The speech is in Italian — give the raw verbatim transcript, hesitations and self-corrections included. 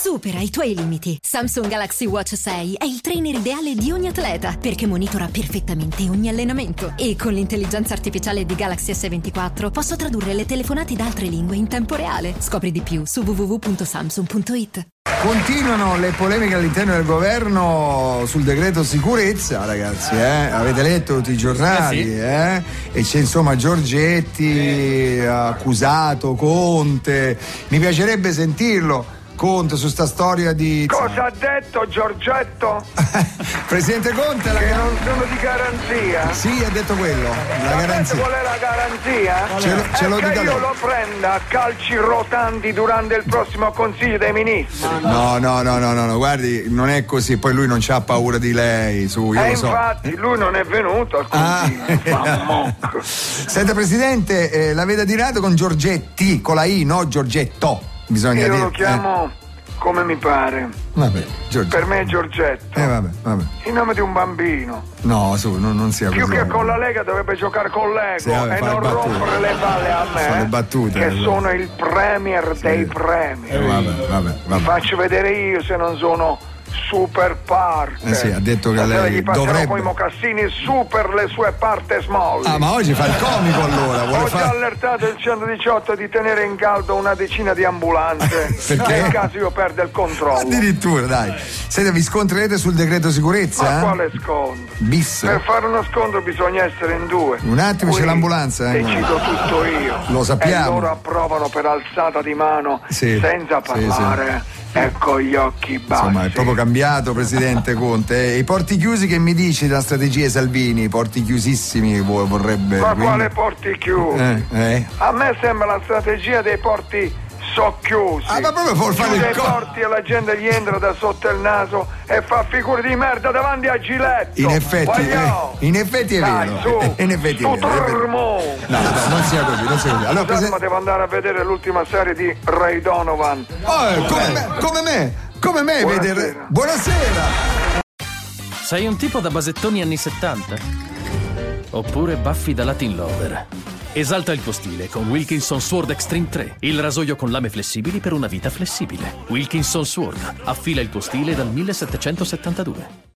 Supera i tuoi limiti. Samsung Galaxy Watch sei è il trainer ideale di ogni atleta perché monitora perfettamente ogni allenamento. E con l'intelligenza artificiale di Galaxy S ventiquattro posso tradurre le telefonate da altre lingue in tempo reale. Scopri di più su w w w punto samsung punto i t. Continuano le polemiche all'interno del governo sul decreto sicurezza, ragazzi, eh? Avete letto tutti i giornali, eh? Sì. eh? E c'è insomma Giorgetti accusato, Conte. Mi piacerebbe sentirlo. Conte su sta storia di... Cosa ha detto Giorgetto? Presidente Conte la... Che non sono di garanzia? Sì, ha detto quello, la garanzia. Qual è la garanzia? Ce lo, ce lo è che dica io lei. lo prenda a calci rotanti durante il prossimo Consiglio dei Ministri. No, no, no, no, no, no, guardi, non è così, poi lui non c'ha paura di lei, su, io e lo so. infatti lui non è venuto al Consiglio. Ah. Senta Presidente, eh, l'avete adirato con Giorgetti, con la I, no Giorgetto. Bisogna io dire, lo chiamo eh. come mi pare. Vabbè, Giorgetto. Per me è Giorgetto. Eh vabbè, vabbè. Il nome di un bambino. No, su, non, non sia Più così. che con la Lega dovrebbe giocare con l'Ego sì, vabbè, e non rompere le balle a me. Sono le battute. Che eh. sono il premier sì. dei premi. Eh, vabbè, vabbè, vabbè. Mi faccio vedere io se non sono super parte. Eh sì, ha detto che lei gli passerò dovrebbe. poi i mocassini super le sue parte small. Ah, ma oggi fa il comico allora. Vuole Ho far... già allertato il centodiciotto di tenere in caldo una decina di ambulanze. Perché? Nel caso io perda il controllo. Addirittura, dai. Senta, vi scontrerete sul decreto sicurezza? Ma eh? quale scontro? Bis. Per fare uno scontro bisogna essere in due. Un attimo, Qui c'è l'ambulanza, eh? Decido tutto io. Lo sappiamo. E loro approvano per alzata di mano, sì. senza parlare. Sì, sì. E con gli occhi bassi. Insomma, è proprio cambiato, Presidente Conte. E i porti chiusi, che mi dici della strategia Salvini? I porti chiusissimi vorrebbe. Ma quindi... quale porti chiusi? Eh, eh. A me sembra la strategia dei porti socchiusi. Ah, ma proprio vuol fare il Chiude i co- porti e la gente gli entra da sotto il naso e fa figure di merda davanti a Giletto. In effetti, eh, in effetti è Dai, vero. Su, in effetti su è vero. È vero. No, No, no, non sia così, non sia così. Allora, Scusate, prese... ma devo andare a vedere l'ultima serie di Ray Donovan. Oh, come me, come me, come me Buonasera. vedere. Buonasera. Sei un tipo da basettoni anni settanta? Oppure baffi da Latin Lover? Esalta il tuo stile con Wilkinson Sword Extreme tre, il rasoio con lame flessibili per una vita flessibile. Wilkinson Sword, affila il tuo stile dal millesettecentosettantadue.